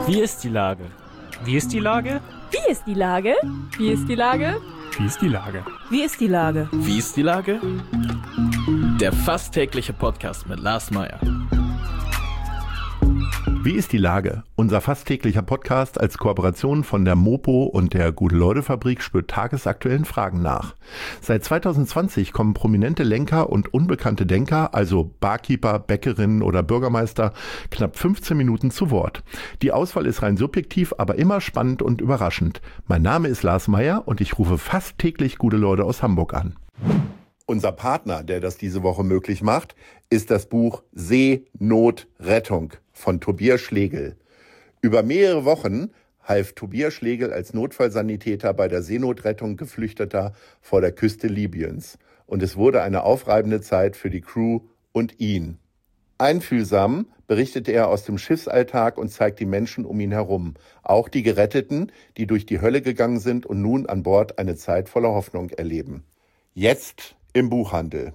Wie ist die Lage? Wie ist die Lage? Wie ist die Lage? Wie ist die Lage? Wie ist die Lage? Wie ist die Lage? Wie ist die Lage? Der fast tägliche Podcast mit Lars Meyer. Wie ist die Lage? Unser fast täglicher Podcast als Kooperation von der Mopo und der Gute-Leute-Fabrik spürt tagesaktuellen Fragen nach. Seit 2020 kommen prominente Lenker und unbekannte Denker, also Barkeeper, Bäckerinnen oder Bürgermeister, knapp 15 Minuten zu Wort. Die Auswahl ist rein subjektiv, aber immer spannend und überraschend. Mein Name ist Lars Meyer und ich rufe fast täglich gute Leute aus Hamburg an. Unser Partner, der das diese Woche möglich macht, ist das Buch Seenotrettung von Tobias Schlegel. Über mehrere Wochen half Tobias Schlegel als Notfallsanitäter bei der Seenotrettung Geflüchteter vor der Küste Libyens. Und es wurde eine aufreibende Zeit für die Crew und ihn. Einfühlsam berichtet er aus dem Schiffsalltag und zeigt die Menschen um ihn herum. Auch die Geretteten, die durch die Hölle gegangen sind und nun an Bord eine Zeit voller Hoffnung erleben. Jetzt im Buchhandel.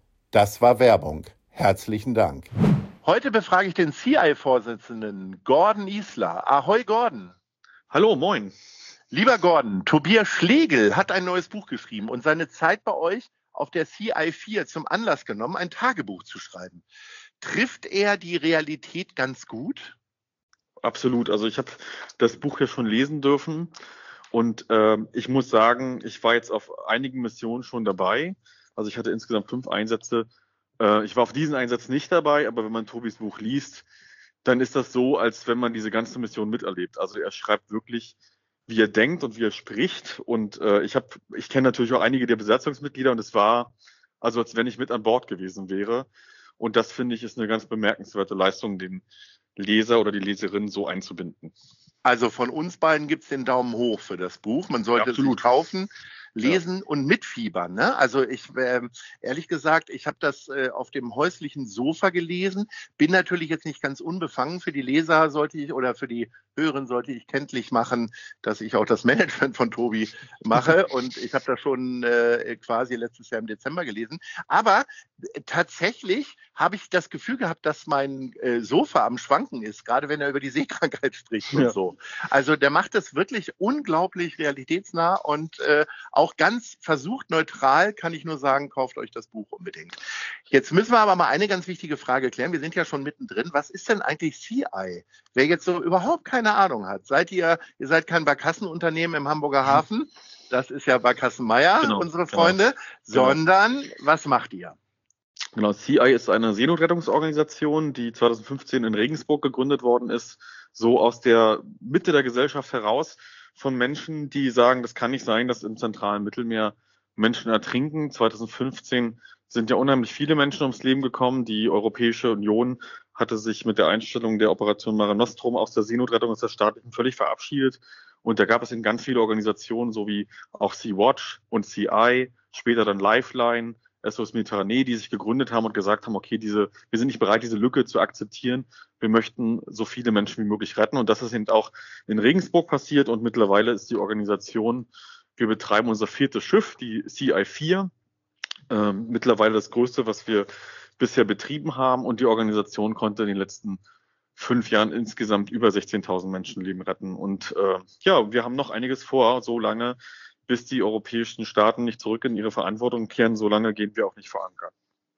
Das war Werbung. Herzlichen Dank. Heute befrage ich den CI-Vorsitzenden Gordon Isler. Ahoi Gordon. Hallo, moin. Lieber Gordon, Tobias Schlegel hat ein neues Buch geschrieben und seine Zeit bei euch auf der CI4 zum Anlass genommen, ein Tagebuch zu schreiben. Trifft er die Realität ganz gut? Absolut. Also ich habe das Buch ja schon lesen dürfen und ich muss sagen, ich war jetzt auf einigen Missionen schon dabei. Also ich hatte insgesamt 5 Einsätze. Ich war auf diesen Einsatz nicht dabei, aber wenn man Tobis Buch liest, dann ist das so, als wenn man diese ganze Mission miterlebt. Also er schreibt wirklich, wie er denkt und wie er spricht. Und ich kenne natürlich auch einige der Besatzungsmitglieder und es war, also als wenn ich mit an Bord gewesen wäre. Und das, finde ich, ist eine ganz bemerkenswerte Leistung, den Leser oder die Leserin so einzubinden. Also von uns beiden gibt es den Daumen hoch für das Buch. Man sollte es kaufen, lesen und mitfiebern. Ne? Also ich, ehrlich gesagt, ich habe das auf dem häuslichen Sofa gelesen, bin natürlich jetzt nicht ganz unbefangen. Für die Leser sollte ich oder für die Hörerinnen sollte ich kenntlich machen, dass ich auch das Management von Tobi mache und ich habe das schon quasi letztes Jahr im Dezember gelesen. Aber tatsächlich habe ich das Gefühl gehabt, dass mein Sofa am Schwanken ist, gerade wenn er über die Seekrankheit spricht und so. Also der macht das wirklich unglaublich realitätsnah und auch ganz versucht neutral, kann ich nur sagen, kauft euch das Buch unbedingt. Jetzt müssen wir aber mal eine ganz wichtige Frage klären. Wir sind ja schon mittendrin. Was ist denn eigentlich CI? Wer jetzt so überhaupt keine Ahnung hat. Ihr seid kein Barkassenunternehmen im Hamburger Hafen. Das ist ja Barkassen Meyer, unsere Freunde. Sondern, was macht ihr? Genau, CI ist eine Seenotrettungsorganisation, die 2015 in Regensburg gegründet worden ist, so aus der Mitte der Gesellschaft heraus von Menschen, die sagen, das kann nicht sein, dass im zentralen Mittelmeer Menschen ertrinken. 2015 sind ja unheimlich viele Menschen ums Leben gekommen. Die Europäische Union hatte sich mit der Einstellung der Operation Mare Nostrum aus der Seenotrettung, aus der staatlichen, völlig verabschiedet. Und da gab es in ganz viele Organisationen, so wie auch Sea-Watch und CI, später dann Lifeline, SOS Mediterranee, die sich gegründet haben und gesagt haben, okay, wir sind nicht bereit, diese Lücke zu akzeptieren. Wir möchten so viele Menschen wie möglich retten. Und das ist eben auch in Regensburg passiert. Und mittlerweile ist die Organisation, wir betreiben unser 4. Schiff, die CI4, mittlerweile das größte, was wir bisher betrieben haben. Und die Organisation konnte in den letzten 5 Jahren insgesamt über 16.000 Menschenleben retten. Und wir haben noch einiges vor, so lange, bis die europäischen Staaten nicht zurück in ihre Verantwortung kehren, so lange gehen wir auch nicht verankern.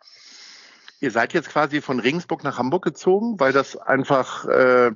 Ihr seid jetzt quasi von Regensburg nach Hamburg gezogen, weil das einfach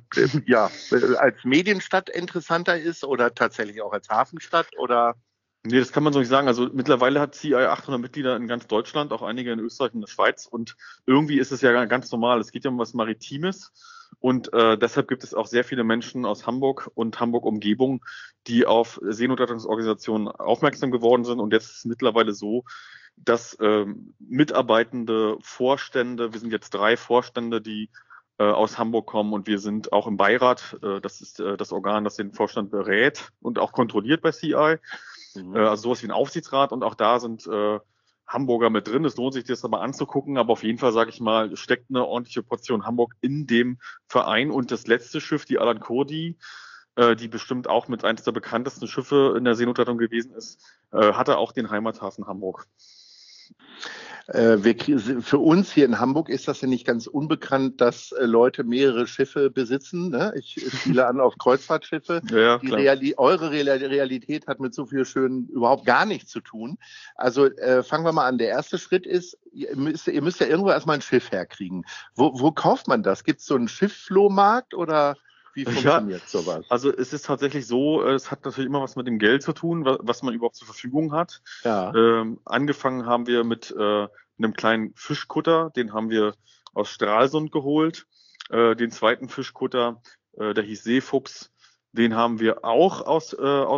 als Medienstadt interessanter ist oder tatsächlich auch als Hafenstadt oder? Nee, das kann man so nicht sagen. Also mittlerweile hat CI 800 Mitglieder in ganz Deutschland, auch einige in Österreich und der Schweiz. Und irgendwie ist es ja ganz normal. Es geht ja um was Maritimes. Und deshalb gibt es auch sehr viele Menschen aus Hamburg und Hamburg-Umgebung, die auf Seenotrettungsorganisationen aufmerksam geworden sind. Und jetzt ist es mittlerweile so, dass mitarbeitende Vorstände, wir sind jetzt 3 Vorstände, die aus Hamburg kommen und wir sind auch im Beirat, das ist das Organ, das den Vorstand berät und auch kontrolliert bei CI, also sowas wie ein Aufsichtsrat und auch da sind Hamburger mit drin. Es lohnt sich, das aber anzugucken, aber auf jeden Fall, sage ich mal, steckt eine ordentliche Portion Hamburg in dem Verein. Und das letzte Schiff, die Alan Kurdi, die bestimmt auch mit eines der bekanntesten Schiffe in der Seenotrettung gewesen ist, hatte auch den Heimathafen Hamburg. Für uns hier in Hamburg ist das ja nicht ganz unbekannt, dass Leute mehrere Schiffe besitzen. Ne? Ich spiele an auf Kreuzfahrtschiffe. Ja, Eure Realität hat mit so viel Schön überhaupt gar nichts zu tun. Also fangen wir mal an. Der erste Schritt ist, ihr müsst ja irgendwo erstmal ein Schiff herkriegen. Wo kauft man das? Gibt es so einen Schiffflohmarkt oder wie funktioniert sowas? Also es ist tatsächlich so, es hat natürlich immer was mit dem Geld zu tun, was man überhaupt zur Verfügung hat. Ja. Angefangen haben wir mit einem kleinen Fischkutter, den haben wir aus Stralsund geholt. Den zweiten Fischkutter, der hieß Seefuchs, den haben wir auch aus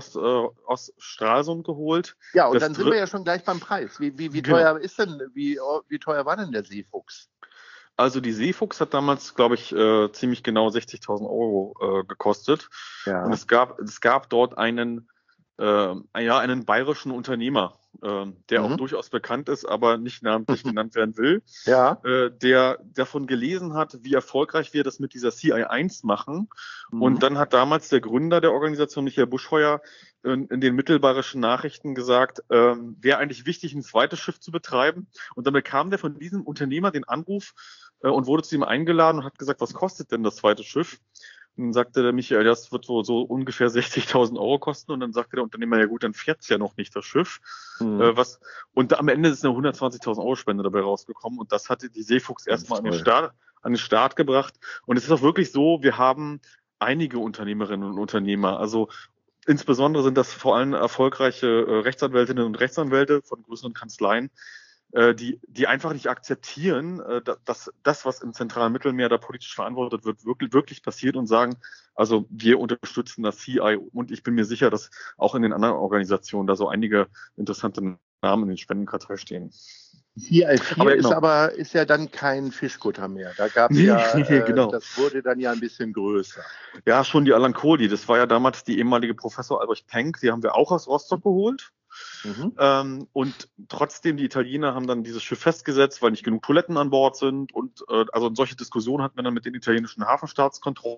Stralsund geholt. Ja, und dann sind wir ja schon gleich beim Preis. Wie teuer ist denn, wie teuer war denn der Seefuchs? Also die Seefuchs hat damals, glaube ich, ziemlich genau 60.000 Euro gekostet. Ja. Und es gab dort einen bayerischen Unternehmer, der auch durchaus bekannt ist, aber nicht namentlich genannt werden will, ja. Der davon gelesen hat, wie erfolgreich wir das mit dieser CI1 machen. Und dann hat damals der Gründer der Organisation, Michael Buschheuer, in den mittelbayerischen Nachrichten gesagt, wäre eigentlich wichtig, ein zweites Schiff zu betreiben. Und dann bekam der von diesem Unternehmer den Anruf und wurde zu ihm eingeladen und hat gesagt, was kostet denn das zweite Schiff? Und dann sagte der Michael, das wird wohl so ungefähr 60.000 Euro kosten. Und dann sagte der Unternehmer, ja gut, dann fährt's ja noch nicht das Schiff. Und am Ende ist eine 120.000 Euro Spende dabei rausgekommen. Und das hatte die Seefuchs erstmal an den Start gebracht. Und es ist auch wirklich so, wir haben einige Unternehmerinnen und Unternehmer. Also insbesondere sind das vor allem erfolgreiche Rechtsanwältinnen und Rechtsanwälte von größeren Kanzleien, die einfach nicht akzeptieren, dass das, was im zentralen Mittelmeer da politisch verantwortet wird, wirklich passiert und sagen, also wir unterstützen das CI und ich bin mir sicher, dass auch in den anderen Organisationen da so einige interessante Namen in den Spendenkartei stehen. CI4 ist ja dann kein Fischkutter mehr. Da gab es genau. Das wurde dann ja ein bisschen größer. Ja, schon die Alan Kohli, das war ja damals die ehemalige Professor Albrecht Penck, die haben wir auch aus Rostock geholt. Und trotzdem, die Italiener haben dann dieses Schiff festgesetzt, weil nicht genug Toiletten an Bord sind. Und also solche Diskussionen hatten wir dann mit den italienischen Hafenstaatskontrollen.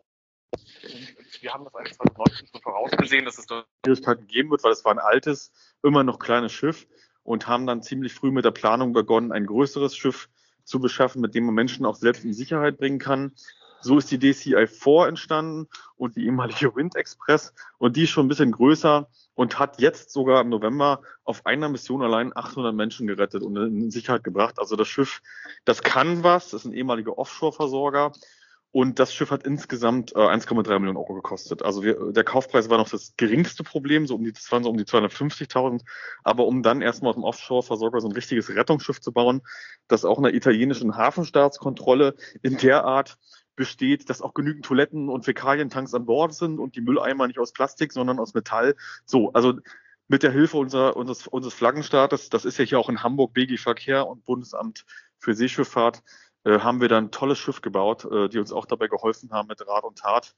Wir haben das eigentlich 2019 schon vorausgesehen, dass es da Schwierigkeiten geben wird, weil es war ein altes, immer noch kleines Schiff und haben dann ziemlich früh mit der Planung begonnen, ein größeres Schiff zu beschaffen, mit dem man Menschen auch selbst in Sicherheit bringen kann. So ist die DCI-4 entstanden und die ehemalige Wind Express. Und die ist schon ein bisschen größer und hat jetzt sogar im November auf einer Mission allein 800 Menschen gerettet und in Sicherheit gebracht. Also das Schiff, das kann was, das ist ein ehemaliger Offshore-Versorger. Und das Schiff hat insgesamt 1,3 Millionen Euro gekostet. Also der Kaufpreis war noch das geringste Problem, das waren so um die 250.000. Aber um dann erstmal auf dem Offshore-Versorger so ein richtiges Rettungsschiff zu bauen, das auch einer italienischen Hafenstaatskontrolle in der Art besteht, dass auch genügend Toiletten und Fäkalientanks an Bord sind und die Mülleimer nicht aus Plastik, sondern aus Metall. So, also mit der Hilfe unseres Flaggenstaates, das ist ja hier auch in Hamburg BG Verkehr und Bundesamt für Seeschifffahrt, haben wir dann ein tolles Schiff gebaut, die uns auch dabei geholfen haben mit Rat und Tat.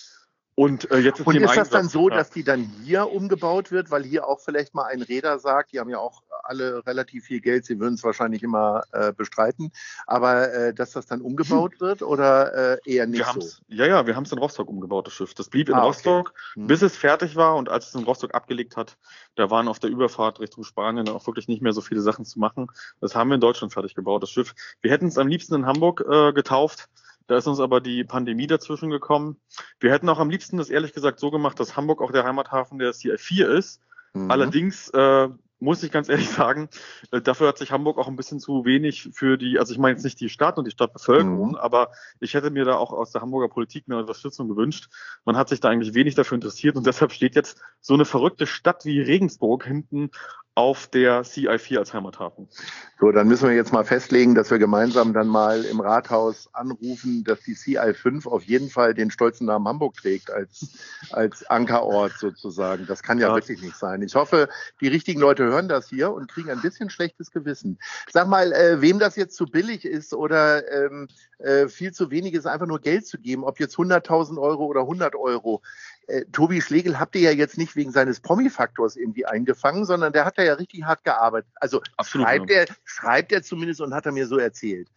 Und jetzt ist das dann so, dass die dann hier umgebaut wird, weil hier auch vielleicht mal ein Reeder sagt, die haben ja auch alle relativ viel Geld, sie würden es wahrscheinlich immer bestreiten, aber dass das dann umgebaut wird oder eher nicht so? Wir haben es in Rostock umgebaut, das Schiff. Das blieb in Rostock, bis es fertig war und als es in Rostock abgelegt hat, da waren auf der Überfahrt Richtung Spanien dann auch wirklich nicht mehr so viele Sachen zu machen. Das haben wir in Deutschland fertig gebaut, das Schiff. Wir hätten es am liebsten in Hamburg getauft. Da ist uns aber die Pandemie dazwischen gekommen. Wir hätten auch am liebsten das ehrlich gesagt so gemacht, dass Hamburg auch der Heimathafen der CI4 ist. Allerdings muss ich ganz ehrlich sagen, dafür hat sich Hamburg auch ein bisschen zu wenig also ich meine jetzt nicht die Stadt und die Stadtbevölkerung, aber ich hätte mir da auch aus der Hamburger Politik mehr Unterstützung gewünscht. Man hat sich da eigentlich wenig dafür interessiert und deshalb steht jetzt so eine verrückte Stadt wie Regensburg hinten auf der CI4 als Heimathafen. So, dann müssen wir jetzt mal festlegen, dass wir gemeinsam dann mal im Rathaus anrufen, dass die CI5 auf jeden Fall den stolzen Namen Hamburg trägt als Ankerort sozusagen. Das kann ja wirklich nicht sein. Ich hoffe, die richtigen Leute hören das hier und kriegen ein bisschen schlechtes Gewissen. Sag mal, wem das jetzt zu billig ist oder viel zu wenig ist, einfach nur Geld zu geben, ob jetzt 100.000 Euro oder 100 Euro. Tobi Schlegel habt ihr ja jetzt nicht wegen seines Promi-Faktors irgendwie eingefangen, sondern der hat da ja richtig hart gearbeitet. Also schreibt er zumindest und hat er mir so erzählt.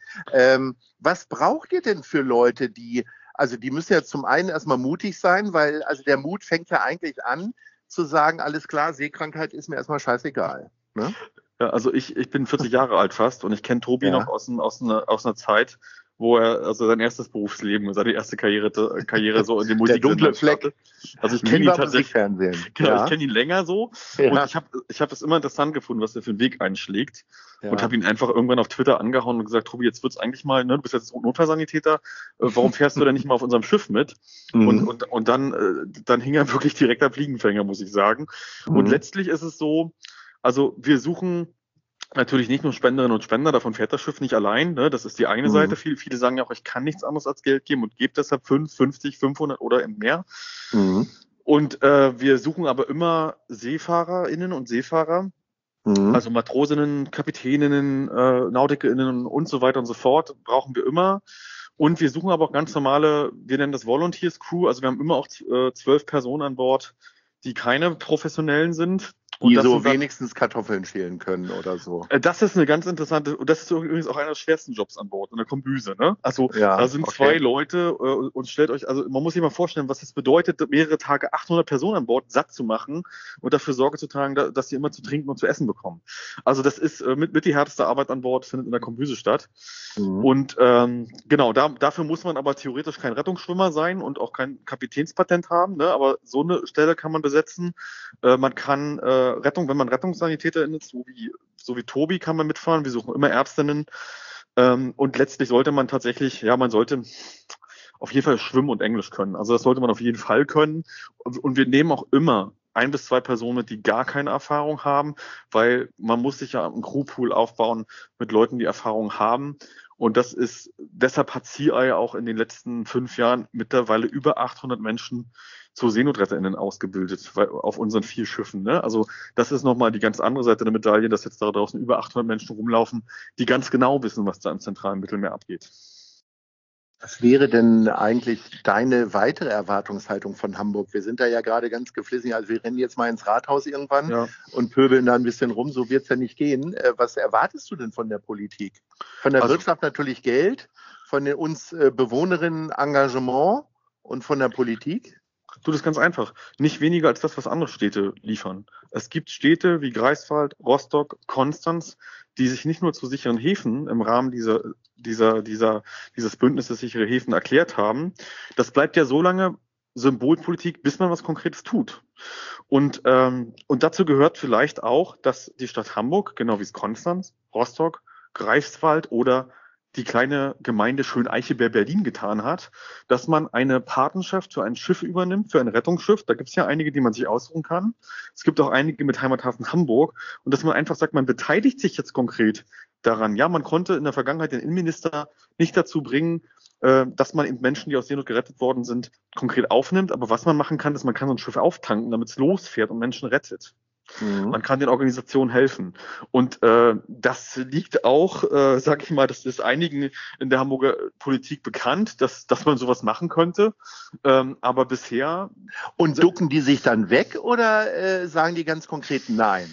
Was braucht ihr denn für Leute, die müssen ja zum einen erstmal mutig sein, weil also der Mut fängt ja eigentlich an zu sagen, alles klar, Seekrankheit ist mir erstmal scheißegal. Ne? Ja, also ich bin 40 Jahre alt fast und ich kenne Tobi noch aus einer Zeit, wo er also sein erstes Berufsleben, seine erste Karriere so in den Musik. Der dunkle Fleck. Hatte. Also ich kenne ihn tatsächlich. Genau, ja. Ich kenne ihn länger so. Ja. Und ich hab es immer interessant gefunden, was er für einen Weg einschlägt. Ja. Und habe ihn einfach irgendwann auf Twitter angehauen und gesagt, Tobi, jetzt wird's eigentlich mal, ne, du bist jetzt Notfallsanitäter, warum fährst du denn nicht mal auf unserem Schiff mit? Und dann hing er wirklich direkt am Fliegenfänger, muss ich sagen. Und letztlich ist es so, also wir suchen natürlich nicht nur Spenderinnen und Spender, davon fährt das Schiff nicht allein, ne? Das ist die eine Seite. Viele sagen ja auch, ich kann nichts anderes als Geld geben und gebe deshalb 5, 50, 500 oder mehr. Und wir suchen aber immer SeefahrerInnen und Seefahrer, also Matrosinnen, Kapitäninnen, NautikerInnen und so weiter und so fort, brauchen wir immer. Und wir suchen aber auch ganz normale, wir nennen das Volunteers Crew, also wir haben immer auch 12 Personen an Bord, die keine Professionellen sind. Die so wenigstens Kartoffeln schälen können oder so. Das ist eine ganz interessante, und das ist übrigens auch einer der schwersten Jobs an Bord, in der Kombüse, ne? Also, da sind 2 Leute, und stellt euch, also, man muss sich mal vorstellen, was es bedeutet, mehrere Tage 800 Personen an Bord satt zu machen und dafür Sorge zu tragen, dass sie immer zu trinken und zu essen bekommen. Also, das ist mit die härteste Arbeit an Bord, findet in der Kombüse statt. Und, genau, dafür muss man aber theoretisch kein Rettungsschwimmer sein und auch kein Kapitänspatent haben, ne? Aber so eine Stelle kann man besetzen. Man kann, wenn man Rettungssanitäterin ist, so wie Tobi, kann man mitfahren. Wir suchen immer Ärztinnen. Und letztlich sollte man tatsächlich, man sollte auf jeden Fall schwimmen und Englisch können. Also das sollte man auf jeden Fall können. Und wir nehmen auch immer 1 bis 2 Personen mit, die gar keine Erfahrung haben, weil man muss sich ja einen Crewpool aufbauen mit Leuten, die Erfahrung haben. Und deshalb hat CI auch in den letzten 5 Jahren mittlerweile über 800 Menschen zu SeenotretterInnen ausgebildet, auf unseren 4 Schiffen, ne? Also, das ist nochmal die ganz andere Seite der Medaille, dass jetzt da draußen über 800 Menschen rumlaufen, die ganz genau wissen, was da im zentralen Mittelmeer abgeht. Was wäre denn eigentlich deine weitere Erwartungshaltung von Hamburg? Wir sind da ja gerade ganz geflissen, also wir rennen jetzt mal ins Rathaus irgendwann und pöbeln da ein bisschen rum, so wird's ja nicht gehen. Was erwartest du denn von der Politik? Von der Wirtschaft natürlich Geld, von den uns Bewohnerinnen Engagement und von der Politik? Das ist ganz einfach. Nicht weniger als das, was andere Städte liefern. Es gibt Städte wie Greifswald, Rostock, Konstanz, die sich nicht nur zu sicheren Häfen im Rahmen dieses Bündnisses sichere Häfen erklärt haben. Das bleibt ja so lange Symbolpolitik, bis man was Konkretes tut. Und dazu gehört vielleicht auch, dass die Stadt Hamburg, genau wie es Konstanz, Rostock, Greifswald oder die kleine Gemeinde Schöneiche bei Berlin getan hat, dass man eine Patenschaft für ein Schiff übernimmt, für ein Rettungsschiff. Da gibt es ja einige, die man sich aussuchen kann. Es gibt auch einige mit Heimathafen Hamburg. Und dass man einfach sagt, man beteiligt sich jetzt konkret daran. Ja, man konnte in der Vergangenheit den Innenminister nicht dazu bringen, dass man eben Menschen, die aus Seenot gerettet worden sind, konkret aufnimmt. Aber was man machen kann, ist, man kann so ein Schiff auftanken, damit es losfährt und Menschen rettet. Man kann den Organisationen helfen. Und das liegt auch, sag ich mal, das ist einigen in der Hamburger Politik bekannt, dass man sowas machen könnte. Aber bisher... Und ducken die sich dann weg oder sagen die ganz konkret Nein?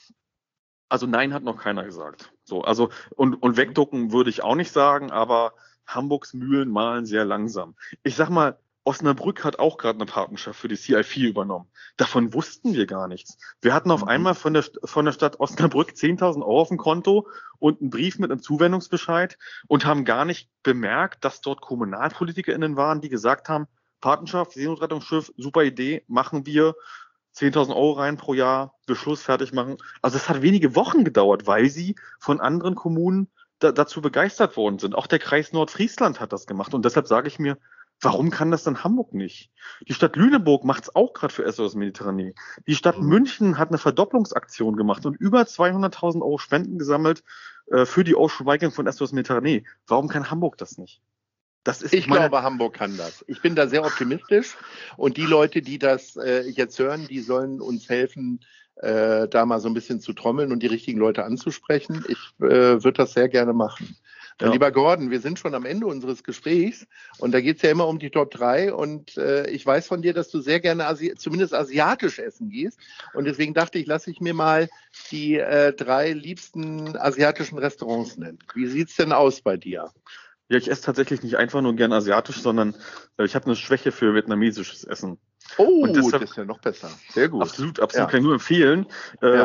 Also Nein hat noch keiner gesagt. So, also und wegducken würde ich auch nicht sagen, aber Hamburgs Mühlen mahlen sehr langsam. Ich sag mal, Osnabrück hat auch gerade eine Patenschaft für die CI4 übernommen. Davon wussten wir gar nichts. Wir hatten auf einmal von der Stadt Osnabrück 10.000 Euro auf dem Konto und einen Brief mit einem Zuwendungsbescheid und haben gar nicht bemerkt, dass dort KommunalpolitikerInnen waren, die gesagt haben, Patenschaft, Seenotrettungsschiff, super Idee, machen wir, 10.000 Euro rein pro Jahr, Beschluss fertig machen. Also es hat wenige Wochen gedauert, weil sie von anderen Kommunen dazu begeistert worden sind. Auch der Kreis Nordfriesland hat das gemacht und deshalb sage ich mir, warum kann das denn Hamburg nicht? Die Stadt Lüneburg macht es auch gerade für SOS Mediterranee. Die Stadt München hat eine Verdopplungsaktion gemacht und über 200.000 Euro Spenden gesammelt für die Ocean Viking von SOS Mediterranee. Warum kann Hamburg das nicht? Ich glaube, Hamburg kann das. Ich bin da sehr optimistisch und die Leute, die das jetzt hören, die sollen uns helfen, da mal so ein bisschen zu trommeln und die richtigen Leute anzusprechen. Ich würde das sehr gerne machen. Ja. Lieber Gordon, wir sind schon am Ende unseres Gesprächs und da geht es ja immer um die Top 3 und ich weiß von dir, dass du sehr gerne zumindest asiatisch essen gehst und deswegen dachte ich, lasse ich mir mal die 3 liebsten asiatischen Restaurants nennen. Wie sieht's denn aus bei dir? Ja, ich esse tatsächlich nicht einfach nur gern asiatisch, sondern ich habe eine Schwäche für vietnamesisches Essen. Oh, deshalb, das ist ja noch besser. Sehr gut. Absolut, kann ich nur empfehlen.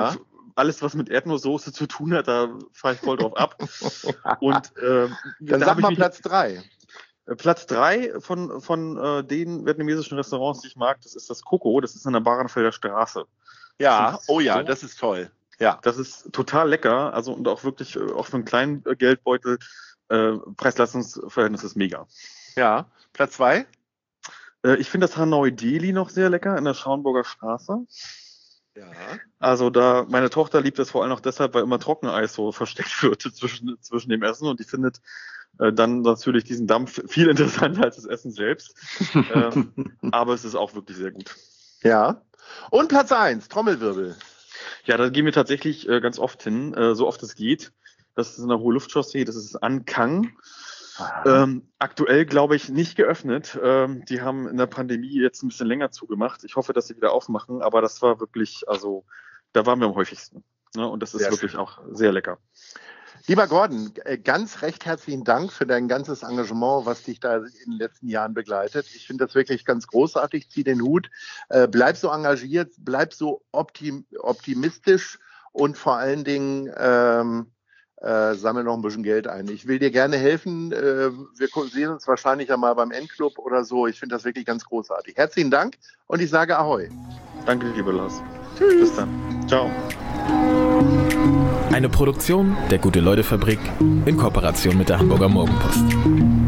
alles, was mit Erdnusssoße zu tun hat, da fahre ich voll drauf ab. Und dann sag mal Platz 3. Platz 3 von den vietnamesischen Restaurants, die ich mag, das ist das Coco. Das ist an der Barenfelder Straße. Ja, das ist toll. Ja. Das ist total lecker. Also und auch wirklich, auch für einen kleinen Geldbeutel, Preis-Leistungs-Verhältnis ist mega. Ja, Platz 2? Ich finde das Hanoi Deli noch sehr lecker in der Schauenburger Straße. Ja. Also meine Tochter liebt das vor allem auch deshalb, weil immer Trockeneis so versteckt wird zwischen dem Essen und die findet dann natürlich diesen Dampf viel interessanter als das Essen selbst. Aber es ist auch wirklich sehr gut. Ja. Und Platz 1, Trommelwirbel. Ja, da gehen wir tatsächlich ganz oft hin, so oft es geht. Das ist in der Hohe Luftchaussee, das ist An Khang. Aktuell, glaube ich, nicht geöffnet. Die haben in der Pandemie jetzt ein bisschen länger zugemacht. Ich hoffe, dass sie wieder aufmachen, aber das war wirklich, also da waren wir am häufigsten. Ne? Und das ist sehr wirklich schön. Auch sehr lecker. Lieber Gordon, ganz recht herzlichen Dank für dein ganzes Engagement, was dich da in den letzten Jahren begleitet. Ich finde das wirklich ganz großartig. Zieh den Hut. Bleib so engagiert, bleib so optimistisch und vor allen Dingen sammle noch ein bisschen Geld ein. Ich will dir gerne helfen. Wir sehen uns wahrscheinlich ja mal beim Endclub oder so. Ich finde das wirklich ganz großartig. Herzlichen Dank und ich sage Ahoi. Danke, lieber Lars. Tschüss. Bis dann. Ciao. Eine Produktion der Gute-Leute-Fabrik in Kooperation mit der Hamburger Morgenpost.